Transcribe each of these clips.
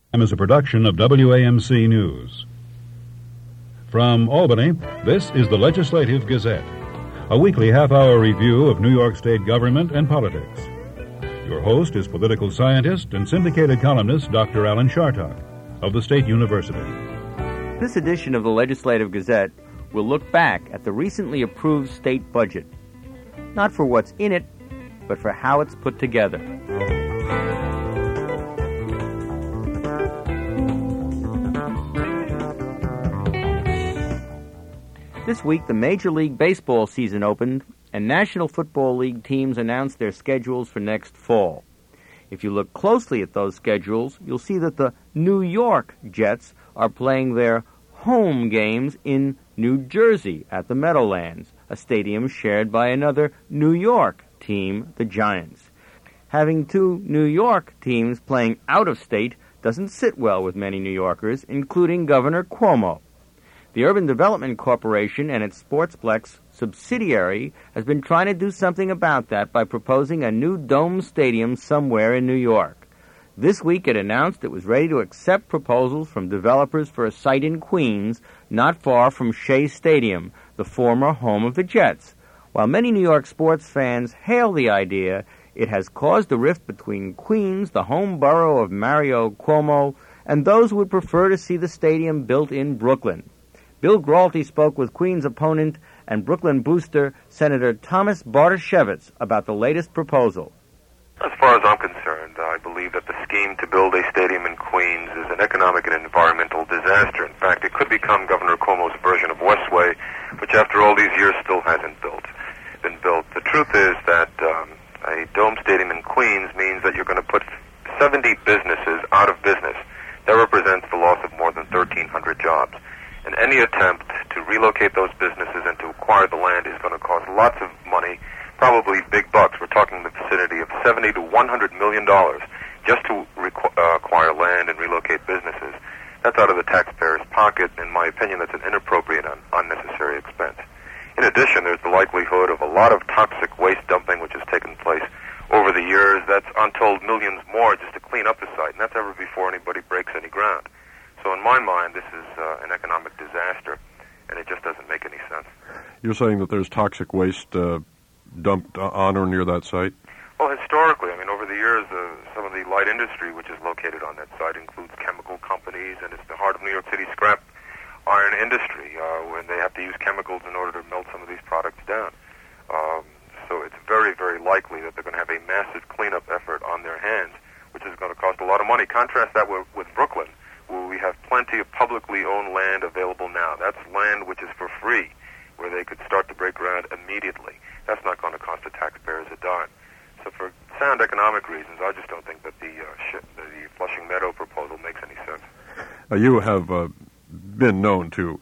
Is a production of WAMC News. From Albany, this is the Legislative Gazette, a weekly half-hour review of New York State government and politics. Your host is political scientist and syndicated columnist Dr. Alan Chartock of the State University. This edition of the Legislative Gazette will look back at the recently approved state budget, not for what's in it, but for how it's put together. This week, the Major League Baseball season opened, and National Football League teams announced their schedules for next fall. If you look closely at those schedules, you'll see that the New York Jets are playing their home games in New Jersey at the Meadowlands, a stadium shared by another New York team, the Giants. Having two New York teams playing out of state doesn't sit well with many New Yorkers, including Governor Cuomo. The Urban Development Corporation and its Sportsplex subsidiary has been trying to do something about that by proposing a new dome stadium somewhere in New York. This week it announced it was ready to accept proposals from developers for a site in Queens, not far from Shea Stadium, the former home of the Jets. While many New York sports fans hail the idea, it has caused a rift between Queens, the home borough of Mario Cuomo, and those who would prefer to see the stadium built in Brooklyn. Bill Gralty spoke with Queens opponent and Brooklyn booster Senator Thomas Bartoshevitz about the latest proposal. As far as I'm concerned, I believe that the scheme to build a stadium in Queens is an economic and environmental disaster. In fact, it could become Governor Cuomo's version of Westway, which after all these years still hasn't been built. The truth is that a dome stadium in Queens means that you're going to put 70 businesses out of business. That represents the loss of more than 1,300 jobs. And any attempt to relocate those businesses and to acquire the land is going to cost lots of money, probably big bucks. We're talking in the vicinity of $70 to $100 million just to acquire land and relocate businesses. That's out of the taxpayer's pocket. In my opinion, that's an inappropriate and unnecessary expense. In addition, there's the likelihood of a lot of toxic waste dumping which has taken place over the years. That's untold millions more just to clean up the site, and that's ever before anybody breaks any ground. So in my mind, this is an economic disaster, and it just doesn't make any sense. You're saying that there's toxic waste dumped on or near that site? Well, historically, over the years, some of the light industry which is located on that site includes chemical companies, and it's the heart of New York City scrap iron industry, when they have to use chemicals in order to melt some of these products down. So it's very, very likely that they're going to have a massive cleanup effort on their hands, which is going to cost a lot of money. Contrast that with Brooklyn, where we have plenty of publicly owned land available now. That's land which is for free, where they could start to break ground immediately. That's not going to cost the taxpayers a dime. So for sound economic reasons, I just don't think that the Flushing Meadow proposal makes any sense. You have been known to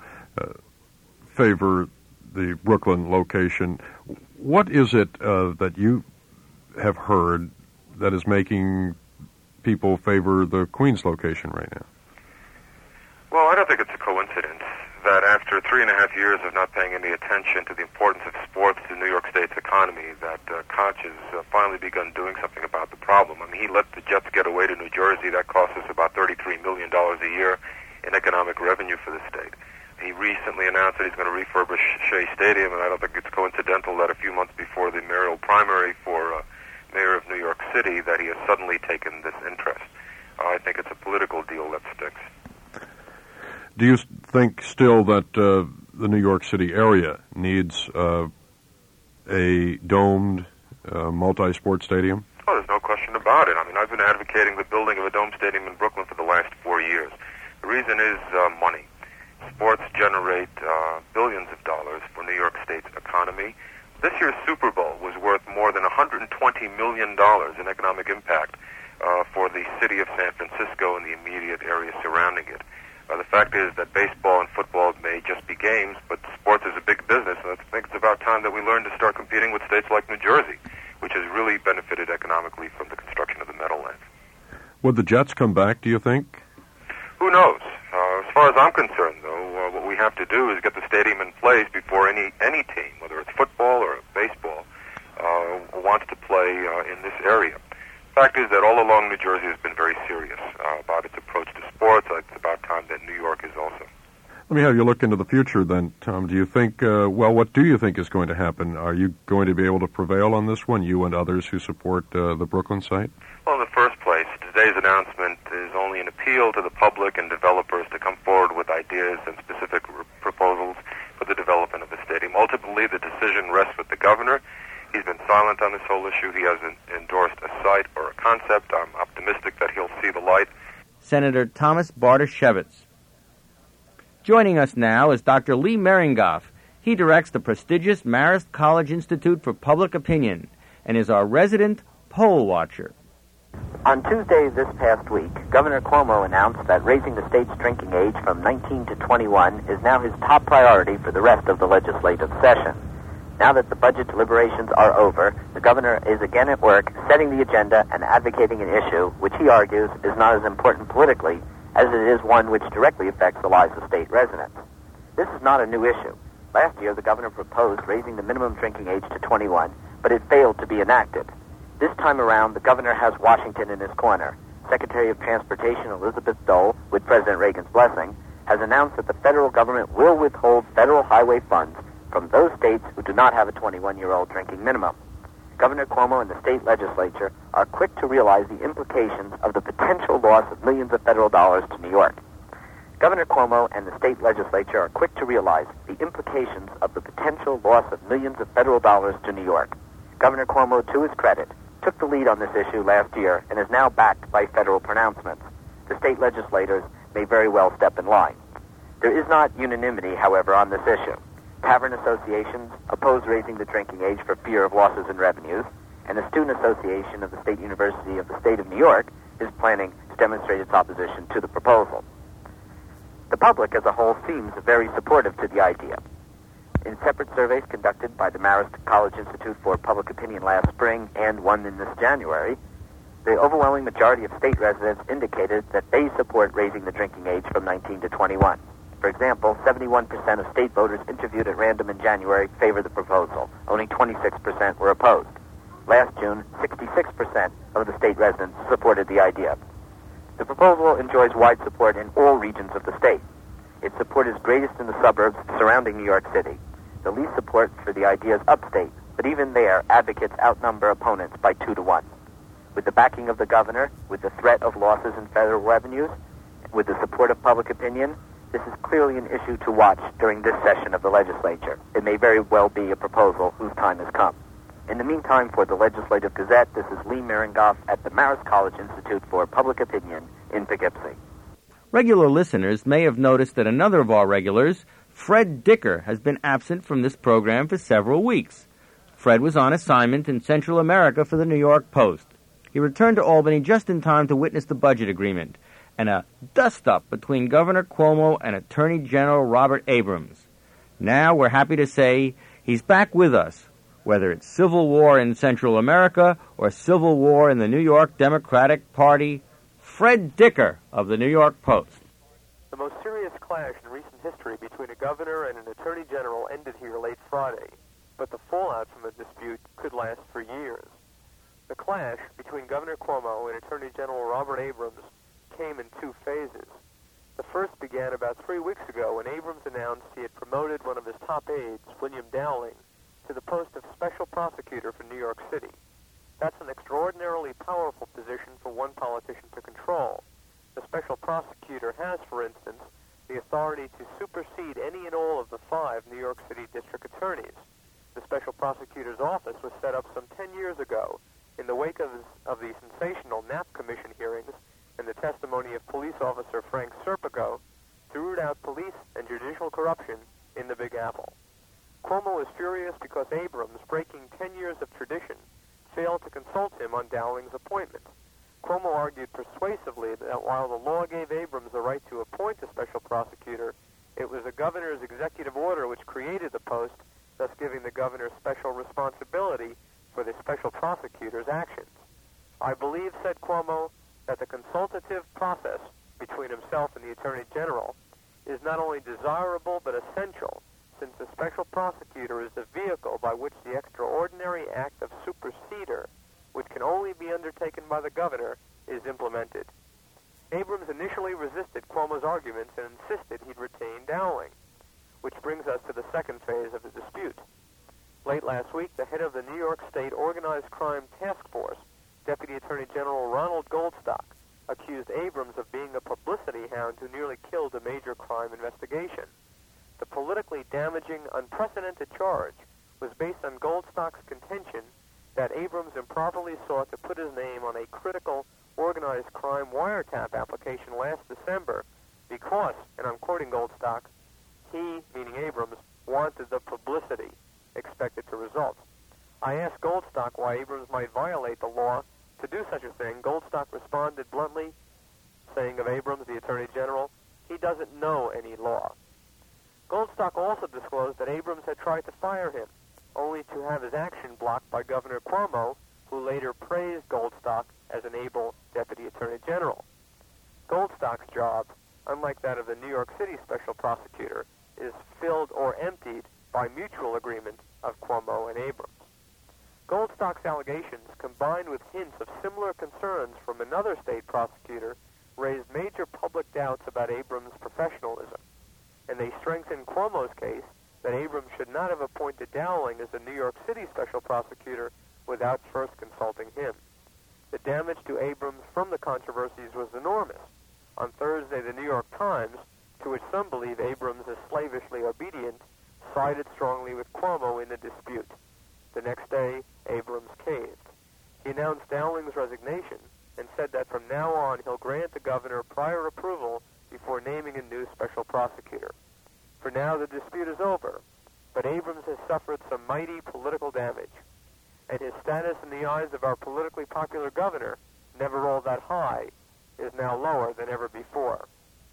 favor the Brooklyn location. What is it that you have heard that is making people favor the Queens location right now? Well, I don't think it's a coincidence that after 3.5 years of not paying any attention to the importance of sports to New York State's economy, that Koch has finally begun doing something about the problem. He let the Jets get away to New Jersey. That cost us about $33 million a year in economic revenue for the state. He recently announced that he's going to refurbish Shea Stadium, and I don't think it's coincidental that a few months before the mayoral primary for mayor of New York City that he has suddenly taken this interest. I think it's a political deal that sticks. Do you think still that the New York City area needs a domed multi-sport stadium? Oh, there's no question about it. I've been advocating the building of a dome stadium in Brooklyn for the last 4 years. The reason is money. Sports generate billions of dollars for New York State's economy. This year's Super Bowl was worth more than $120 million in economic impact for the city of San Francisco and the immediate area surrounding it. The fact is that baseball and football may just be games, but sports is a big business, and I think it's about time that we learn to start competing with states like New Jersey, which has really benefited economically from the construction of the Meadowlands. Would the Jets come back, do you think? Who knows? As far as I'm concerned, though, what we have to do is get the stadium in place before any team, whether it's football or baseball, wants to play in this area. fact is that all along New Jersey has been very serious about its approach to sports. It's about time that New York is also. Let me have you look into the future then, Tom. Do you think, what do you think is going to happen? Are you going to be able to prevail on this one, you and others who support the Brooklyn site? Well, in the first place, today's announcement is only an appeal to the public and developers to come forward with ideas and specific proposals for the development of the stadium. Ultimately, the decision rests with the governor. He's been silent on this whole issue. He hasn't endorsed a site or a concept. I'm optimistic that he'll see the light. Senator Thomas Bartoshevitz. Joining us now is Dr. Lee Meringoff. He directs the prestigious Marist College Institute for Public Opinion and is our resident poll watcher. On Tuesday this past week, Governor Cuomo announced that raising the state's drinking age from 19 to 21 is now his top priority for the rest of the legislative session. Now that the budget deliberations are over, the governor is again at work setting the agenda and advocating an issue which he argues is not as important politically as it is one which directly affects the lives of state residents. This is not a new issue. Last year, the governor proposed raising the minimum drinking age to 21, but it failed to be enacted. This time around, the governor has Washington in his corner. Secretary of Transportation Elizabeth Dole, with President Reagan's blessing, has announced that the federal government will withhold federal highway funds from those states who do not have a 21-year-old drinking minimum. Governor Cuomo and the state legislature are quick to realize the implications of the potential loss of millions of federal dollars to New York. Governor Cuomo and the state legislature are quick to realize the implications of the potential loss of millions of federal dollars to New York. Governor Cuomo, to his credit, took the lead on this issue last year and is now backed by federal pronouncements. The state legislators may very well step in line. There is not unanimity, however, on this issue. Tavern associations oppose raising the drinking age for fear of losses in revenues, and the Student Association of the State University of the State of New York is planning to demonstrate its opposition to the proposal. The public as a whole seems very supportive to the idea. In separate surveys conducted by the Marist College Institute for Public Opinion last spring and one in this January, the overwhelming majority of state residents indicated that they support raising the drinking age from 19 to 21. For example, 71% of state voters interviewed at random in January favored the proposal. Only 26% were opposed. Last June, 66% of the state residents supported the idea. The proposal enjoys wide support in all regions of the state. Its support is greatest in the suburbs surrounding New York City. The least support for the idea is upstate, but even there, advocates outnumber opponents by 2 to 1. With the backing of the governor, with the threat of losses in federal revenues, with the support of public opinion, this is clearly an issue to watch during this session of the legislature. It may very well be a proposal whose time has come. In the meantime, for the Legislative Gazette, this is Lee Meringoff at the Marist College Institute for Public Opinion in Poughkeepsie. Regular listeners may have noticed that another of our regulars, Fred Dicker, has been absent from this program for several weeks. Fred was on assignment in Central America for the New York Post. He returned to Albany just in time to witness the budget agreement and a dust-up between Governor Cuomo and Attorney General Robert Abrams. Now we're happy to say he's back with us, whether it's civil war in Central America or civil war in the New York Democratic Party. Fred Dicker of the New York Post. The most serious clash in recent history between a governor and an attorney general ended here late Friday, but the fallout from the dispute could last for years. The clash between Governor Cuomo and Attorney General Robert Abrams came in 2 phases. The first began about 3 weeks ago when Abrams announced he had promoted one of his top aides, William Dowling, to the post of special prosecutor for New York City. That's an extraordinarily powerful position for one politician to control. The special prosecutor has, for instance, the authority to supersede any and all of the 5 New York City district attorneys. The special prosecutor's office was set up some 10 years ago in the wake of the sensational Knapp Commission hearings and the testimony of police officer Frank Serpico to root out police and judicial corruption in the Big Apple. Cuomo is furious because Abrams, breaking 10 years of tradition, failed to consult him on Dowling's appointment. Cuomo argued persuasively that while the law gave Abrams the right to appoint a special prosecutor, it was the governor's executive order which created the post, thus giving the governor special responsibility for the special prosecutor's actions. I believe, said Cuomo, that the consultative process between himself and the Attorney General is not only desirable but essential, since the special prosecutor is the vehicle by which the extraordinary act of superseder which can only be undertaken by the governor, is implemented. Abrams initially resisted Cuomo's arguments and insisted he'd retain Dowling, which brings us to the second phase of the dispute. Late last week, the head of the New York State Organized Crime Task Force, Deputy Attorney General Ronald Goldstock, accused Abrams of being a publicity hound who nearly killed a major crime investigation. The politically damaging, unprecedented charge was based on Goldstock's contention that Abrams improperly sought to put his name on a critical organized crime wiretap application last December because, and I'm quoting Goldstock, he, meaning Abrams, wanted the publicity expected to result. I asked Goldstock why Abrams might violate the law to do such a thing. Goldstock responded bluntly, saying of Abrams, the Attorney General, he doesn't know any law. Goldstock also disclosed that Abrams had tried to fire him, only to have his action blocked by Governor Cuomo, who later praised Goldstock as an able Deputy Attorney General. Goldstock's job, unlike that of the New York City Special Prosecutor, is filled or emptied by mutual agreement of Cuomo and Abrams. Goldstock's allegations, combined with hints of similar concerns from another state prosecutor, raised major public doubts about Abrams' professionalism, and they strengthened Cuomo's case that Abrams should not have appointed Dowling as the New York City Special Prosecutor without first consulting him. The damage to Abrams from the controversies was enormous. On Thursday, the New York Times, to which some believe Abrams is slavishly obedient, sided strongly with Cuomo in the dispute. The next day, Abrams caved. He announced Dowling's resignation and said that from now on he'll grant the governor prior approval before naming a new special prosecutor. For now, the dispute is over, but Abrams has suffered some mighty political damage, and his status in the eyes of our politically popular governor, never all that high, is now lower than ever before.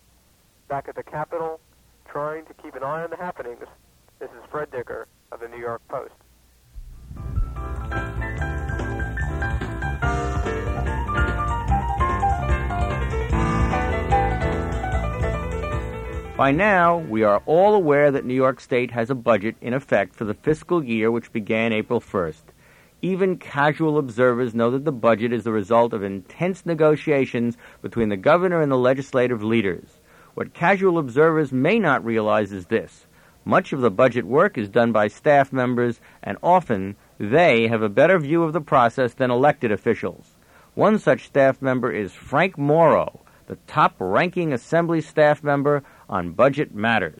Back at the Capitol, trying to keep an eye on the happenings, this is Fred Dicker of the New York Post. By now, we are all aware that New York State has a budget in effect for the fiscal year which began April 1st. Even casual observers know that the budget is the result of intense negotiations between the governor and the legislative leaders. What casual observers may not realize is this. Much of the budget work is done by staff members, and often they have a better view of the process than elected officials. One such staff member is Frank Morrow, the top-ranking Assembly staff member on budget matters.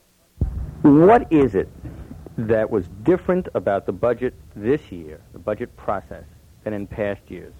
What is it that was different about the budget this year, the budget process, than in past years?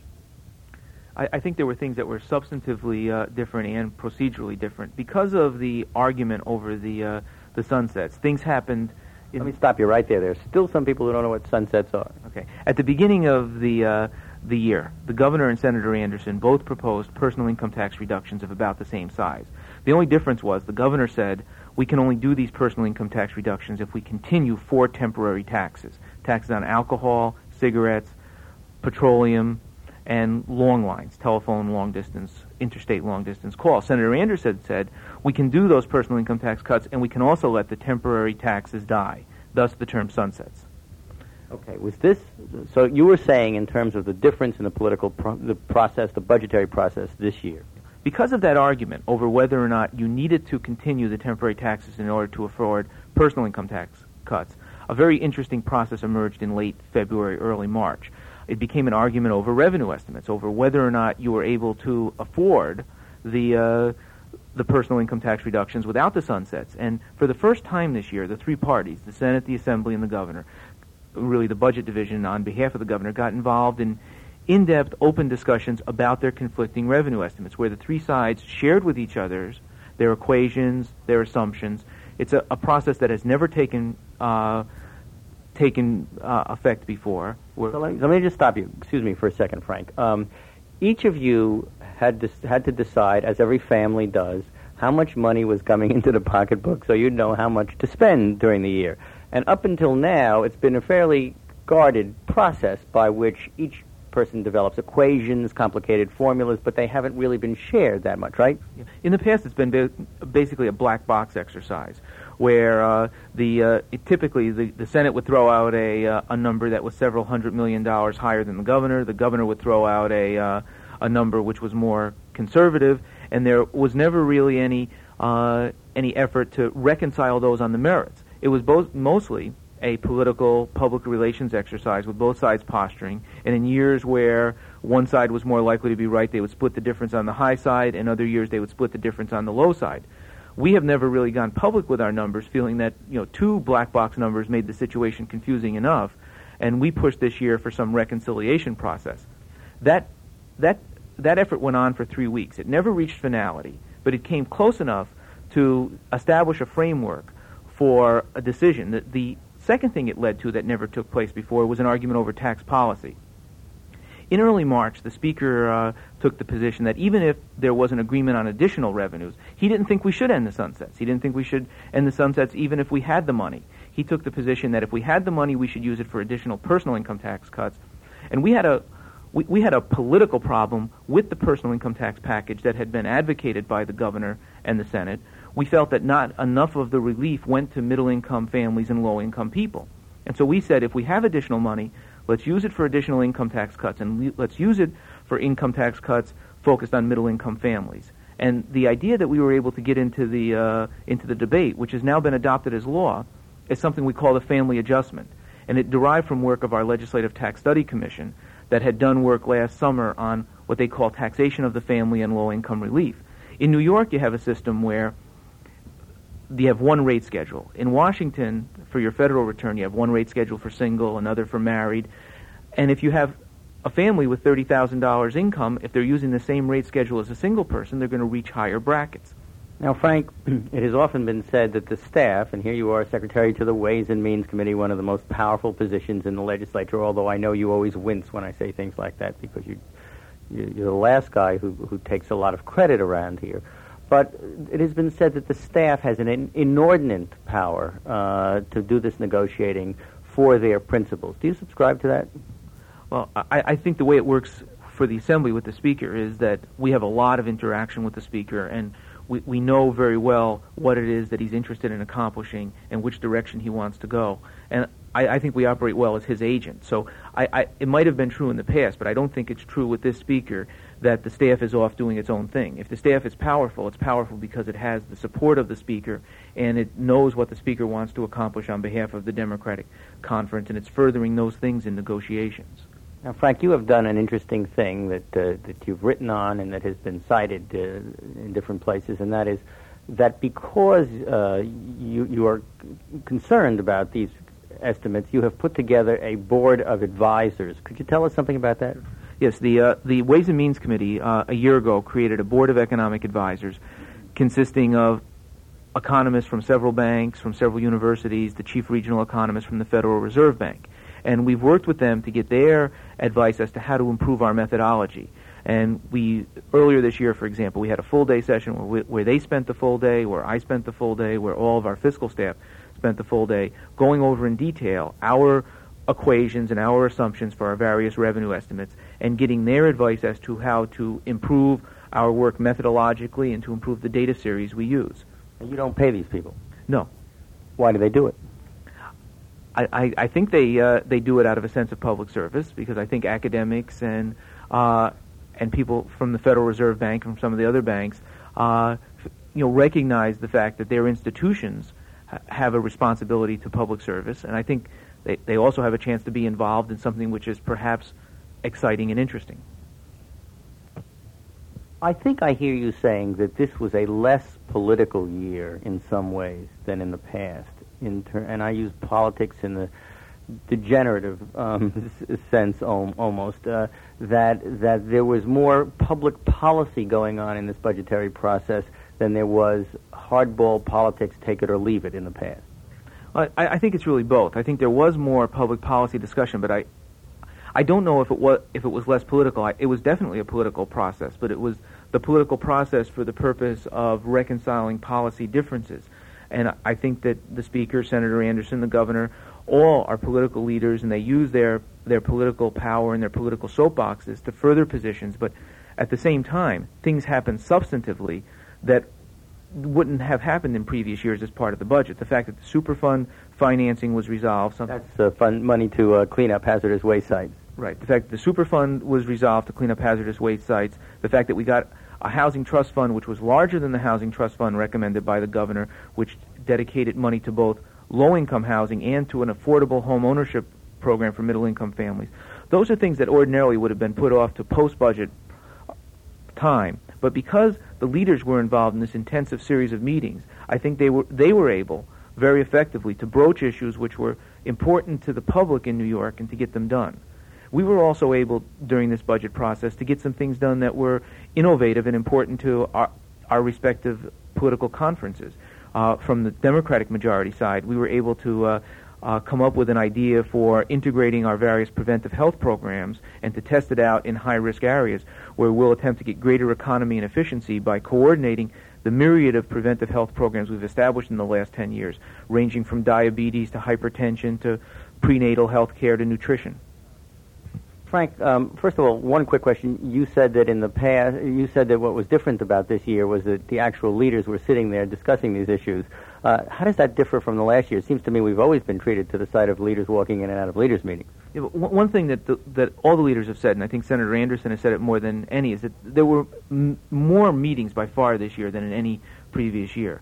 I think there were things that were substantively different and procedurally different. Because of the argument over the sunsets, things happened... Let me stop you right there. There are still some people who don't know what sunsets are. Okay. At the beginning of the year, the governor and Senator Anderson both proposed personal income tax reductions of about the same size. The only difference was the governor said, we can only do these personal income tax reductions if we continue 4 temporary taxes. Taxes on alcohol, cigarettes, petroleum, and long lines, telephone long-distance, interstate long-distance calls. Senator Anderson said, we can do those personal income tax cuts, and we can also let the temporary taxes die, thus the term sunsets. Okay, was this, so you were saying in terms of the difference in the political process, the budgetary process this year. Because of that argument over whether or not you needed to continue the temporary taxes in order to afford personal income tax cuts, a very interesting process emerged in late February, early March. It became an argument over revenue estimates, over whether or not you were able to afford the personal income tax reductions without the sunsets. And for the first time this year, the 3 parties, the Senate, the Assembly, and the governor, really the budget division on behalf of the governor, got involved in in-depth, open discussions about their conflicting revenue estimates, where the 3 sides shared with each other their equations, their assumptions. It's a process that has never taken effect before. So let me just stop you. Excuse me for a second, Frank. Each of you had to decide, as every family does, how much money was coming into the pocketbook so you'd know how much to spend during the year. And up until now, it's been a fairly guarded process by which each person develops equations, complicated formulas, but they haven't really been shared that much, right? In the past, it's been basically a black box exercise, where typically the Senate would throw out a number that was several $100 million higher than the governor. The governor would throw out a number which was more conservative, and there was never really any effort to reconcile those on the merits. It was mostly a political public relations exercise with both sides posturing, and in years where one side was more likely to be right, they would split the difference on the high side, and other years they would split the difference on the low side. We have never really gone public with our numbers, feeling that two black box numbers made the situation confusing enough, and we pushed this year for some reconciliation process. That effort went on for 3 weeks. It never reached finality, but it came close enough to establish a framework for a decision. The second thing it led to that never took place before was an argument over tax policy. In early March, the Speaker took the position that even if there was an agreement on additional revenues, he didn't think we should end the sunsets. He didn't think we should end the sunsets even if we had the money. He took the position that if we had the money, we should use it for additional personal income tax cuts. And we had a political problem with the personal income tax package that had been advocated by the governor and the Senate. We felt that not enough of the relief went to middle-income families and low-income people. And so we said, if we have additional money, let's use it for additional income tax cuts, and let's use it for income tax cuts focused on middle-income families. And the idea that we were able to get into the debate, which has now been adopted as law, is something we call the family adjustment. And it derived from work of our Legislative Tax Study Commission that had done work last summer on what they call taxation of the family and low-income relief. In New York, you have a system where you have one rate schedule. In Washington, for your federal return, you have one rate schedule for single, another for married. And if you have a family with $30,000 income, if they're using the same rate schedule as a single person, they're going to reach higher brackets. Now, Frank, it has often been said that the staff, and here you are, Secretary to the Ways and Means Committee, one of the most powerful positions in the legislature, although I know you always wince when I say things like that because you're the last guy who takes a lot of credit around here. But it has been said that the staff has an inordinate power to do this negotiating for their principals. Do you subscribe to that? Well, I think the way it works for the Assembly with the Speaker is that we have a lot of interaction with the Speaker, and we know very well what it is that he's interested in accomplishing and which direction he wants to go. And I think we operate well as his agent. So it might have been true in the past, but I don't think it's true with this Speaker that the staff is off doing its own thing. If the staff is powerful, it's powerful because it has the support of the Speaker, and it knows what the Speaker wants to accomplish on behalf of the Democratic Conference, and it's furthering those things in negotiations. Now, Frank, you have done an interesting thing that you've written on and that has been cited in different places, and that is that because you are concerned about these estimates, you have put together a board of advisors. Could you tell us something about that? Yes, the Ways and Means Committee a year ago created a board of economic advisors consisting of economists from several banks, from several universities, the chief regional economist from the Federal Reserve Bank. And we've worked with them to get their advice as to how to improve our methodology. And earlier this year, for example, we had a full-day session where they spent the full day, where I spent the full day, where all of our fiscal staff spent the full day, going over in detail our equations and our assumptions for our various revenue estimates and getting their advice as to how to improve our work methodologically and to improve the data series we use. And you don't pay these people? No. Why do they do it? I think they do it out of a sense of public service, because I think academics and people from the Federal Reserve Bank and from some of the other banks recognize the fact that their institutions have a responsibility to public service, and I think they also have a chance to be involved in something which is perhaps exciting and interesting. I think I hear you saying that this was a less political year in some ways than in the past. And I use politics in the degenerative sense almost, that there was more public policy going on in this budgetary process than there was hardball politics, take it or leave it, in the past. I think it's really both. I think there was more public policy discussion, but I don't know if it was less political. It was definitely a political process, but it was the political process for the purpose of reconciling policy differences. And I think that the Speaker, Senator Anderson, the Governor, all our political leaders, and they use their political power and their political soapboxes to further positions, but at the same time, things happen substantively that wouldn't have happened in previous years as part of the budget. The fact that the Superfund financing was resolved. That's fund money to clean up hazardous waste sites. Right. The fact that the Superfund was resolved to clean up hazardous waste sites. The fact that we got a housing trust fund which was larger than the housing trust fund recommended by the governor, which dedicated money to both low-income housing and to an affordable home ownership program for middle-income families. Those are things that ordinarily would have been put off to post-budget time. But because the leaders were involved in this intensive series of meetings, I think they were able very effectively to broach issues which were important to the public in New York and to get them done. We were also able, during this budget process, to get some things done that were innovative and important to our respective political conferences. From the Democratic majority side, we were able to come up with an idea for integrating our various preventive health programs and to test it out in high-risk areas where we'll attempt to get greater economy and efficiency by coordinating the myriad of preventive health programs we've established in the last 10 years, ranging from diabetes to hypertension to prenatal health care to nutrition. Frank, first of all, one quick question. You said that in the past, what was different about this year was that the actual leaders were sitting there discussing these issues. How does that differ from the last year? It seems to me we've always been treated to the side of leaders walking in and out of leaders' meetings. Yeah, one thing that all the leaders have said, and I think Senator Anderson has said it more than any, is that there were more meetings by far this year than in any previous year.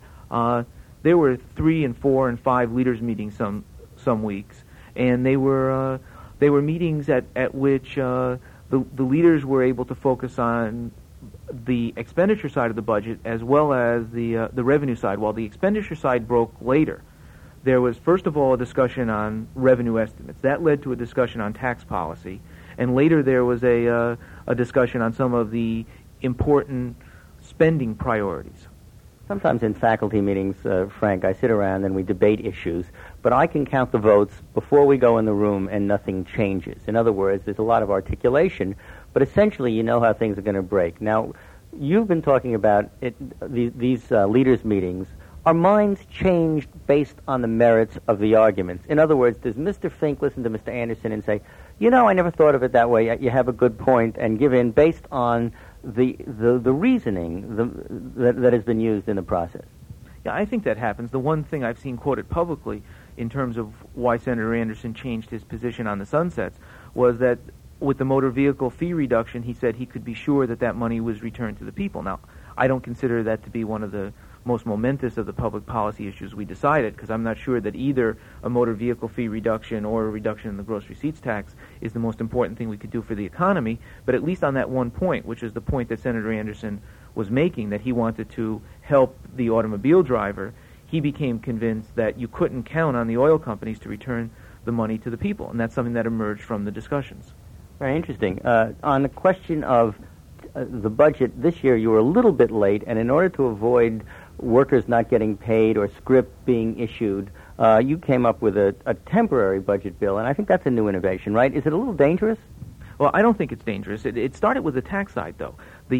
There were 3 and 4 and 5 leaders meetings some weeks, and they were meetings at which the leaders were able to focus on the expenditure side of the budget as well as the revenue side. While the expenditure side broke later, there was first of all a discussion on revenue estimates. That led to a discussion on tax policy, and later there was a discussion on some of the important spending priorities. Sometimes in faculty meetings, Frank, I sit around and we debate issues, but I can count the votes before we go in the room and nothing changes. In other words, there's a lot of articulation, but essentially you know how things are going to break. Now, you've been talking about these leaders' meetings. Are minds changed based on the merits of the arguments? In other words, does Mr. Fink listen to Mr. Anderson and say, you know, I never thought of it that way, you have a good point, and give in based on the reasoning that has been used in the process? Yeah, I think that happens. The one thing I've seen quoted publicly in terms of why Senator Anderson changed his position on the sunsets was that with the motor vehicle fee reduction, he said he could be sure that money was returned to the people. Now, I don't consider that to be one of the most momentous of the public policy issues we decided, because I'm not sure that either a motor vehicle fee reduction or a reduction in the gross receipts tax is the most important thing we could do for the economy. But at least on that one point, which is the point that Senator Anderson was making, that he wanted to help the automobile driver, he became convinced that you couldn't count on the oil companies to return the money to the people, and that's something that emerged from the discussions. Very interesting. On the question of the budget, this year you were a little bit late, and in order to avoid workers not getting paid or script being issued, you came up with a temporary budget bill, and I think that's a new innovation, right? Is it a little dangerous? Well, I don't think it's dangerous. It started with the tax side, though.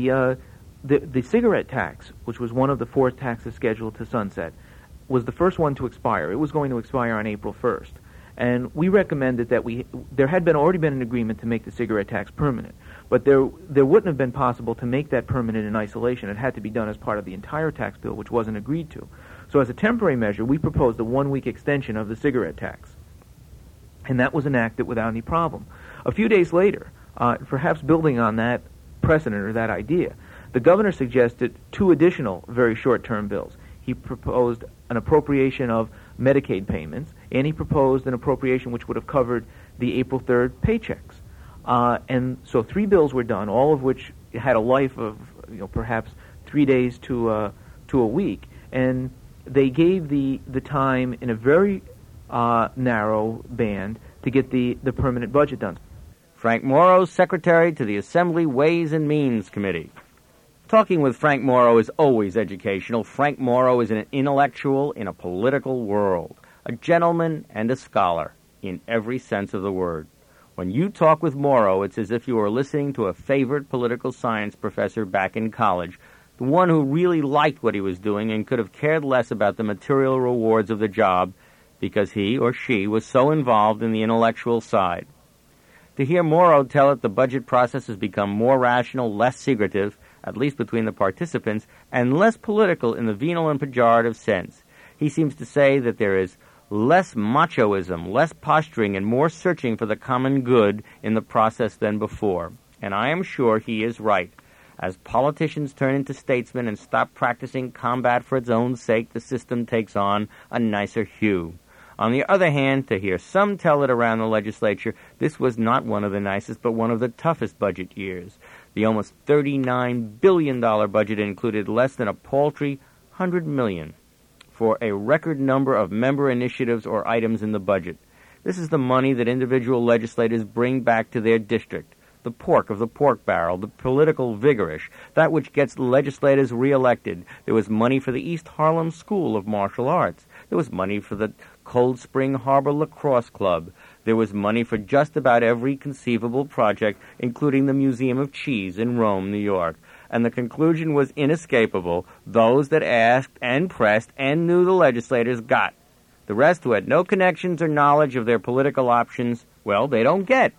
The cigarette tax, which was one of the 4 taxes scheduled to sunset, was the first one to expire. It was going to expire on April 1st. And we recommended that there had already been an agreement to make the cigarette tax permanent, but there wouldn't have been possible to make that permanent in isolation. It had to be done as part of the entire tax bill, which wasn't agreed to. So as a temporary measure, we proposed a 1-week extension of the cigarette tax, and that was enacted without any problem. A few days later, perhaps building on that precedent or that idea, the governor suggested 2 additional very short-term bills. He proposed an appropriation of Medicaid payments, and he proposed an appropriation which would have covered the April 3rd paychecks. And so 3 bills were done, all of which had a life of perhaps 3 days to a week, and they gave the time in a very narrow band to get the permanent budget done. Frank Morrow, Secretary to the Assembly Ways and Means Committee. Talking with Frank Morrow is always educational. Frank Morrow is an intellectual in a political world, a gentleman and a scholar in every sense of the word. When you talk with Morrow, it's as if you were listening to a favorite political science professor back in college, the one who really liked what he was doing and could have cared less about the material rewards of the job because he or she was so involved in the intellectual side. To hear Morrow tell it the budget process has become more rational, less secretive, at least between the participants, and less political in the venal and pejorative sense. He seems to say that there is less machoism, less posturing, and more searching for the common good in the process than before. And I am sure he is right. As politicians turn into statesmen and stop practicing combat for its own sake, the system takes on a nicer hue. On the other hand, to hear some tell it around the legislature, this was not one of the nicest, but one of the toughest budget years. The almost $39 billion budget included less than a paltry $100 million for a record number of member initiatives or items in the budget. This is the money that individual legislators bring back to their district. The pork of the pork barrel, the political vigorish, that which gets legislators reelected. There was money for the East Harlem School of Martial Arts. There was money for the Cold Spring Harbor Lacrosse Club. There was money for just about every conceivable project, including the Museum of Cheese in Rome, New York. And the conclusion was inescapable. Those that asked and pressed and knew the legislators got. The rest who had no connections or knowledge of their political options, well, they don't get.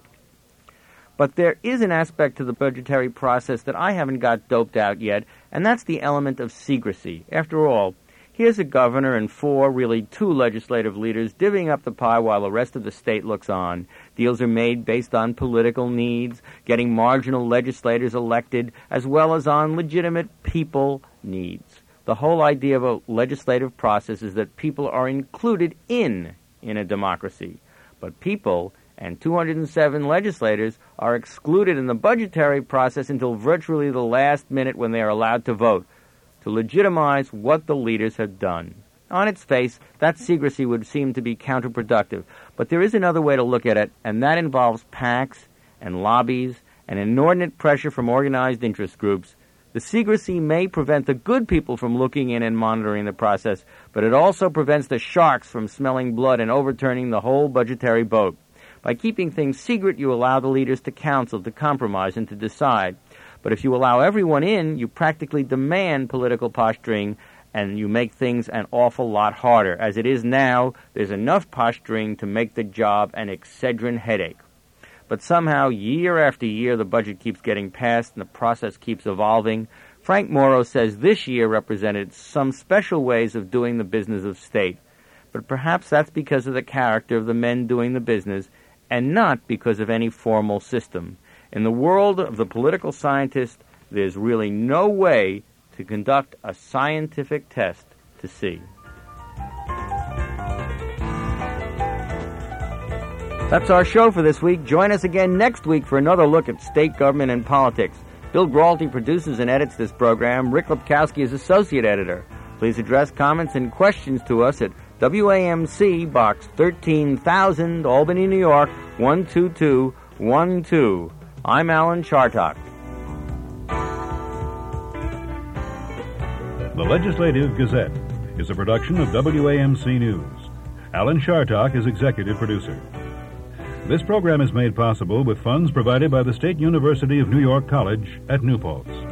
But there is an aspect to the budgetary process that I haven't got doped out yet, and that's the element of secrecy. After all, here's a governor and two legislative leaders divvying up the pie while the rest of the state looks on. Deals are made based on political needs, getting marginal legislators elected, as well as on legitimate people needs. The whole idea of a legislative process is that people are included in a democracy. But people and 207 legislators are excluded in the budgetary process until virtually the last minute when they are allowed to vote, to legitimize what the leaders have done. On its face, that secrecy would seem to be counterproductive, but there is another way to look at it, and that involves PACs and lobbies and inordinate pressure from organized interest groups. The secrecy may prevent the good people from looking in and monitoring the process, but it also prevents the sharks from smelling blood and overturning the whole budgetary boat. By keeping things secret, you allow the leaders to counsel, to compromise, and to decide. But if you allow everyone in, you practically demand political posturing, and you make things an awful lot harder. As it is now, there's enough posturing to make the job an Excedrin headache. But somehow, year after year, the budget keeps getting passed and the process keeps evolving. Frank Morrow says this year represented some special ways of doing the business of state. But perhaps that's because of the character of the men doing the business, and not because of any formal system. In the world of the political scientist, there's really no way to conduct a scientific test to see. That's our show for this week. Join us again next week for another look at state government and politics. Bill Gralty produces and edits this program. Rick Lepkowski is associate editor. Please address comments and questions to us at WAMC, Box 13,000, Albany, New York, 12212. I'm Alan Chartock. The Legislative Gazette is a production of WAMC News. Alan Chartock is executive producer. This program is made possible with funds provided by the State University of New York College at New Paltz.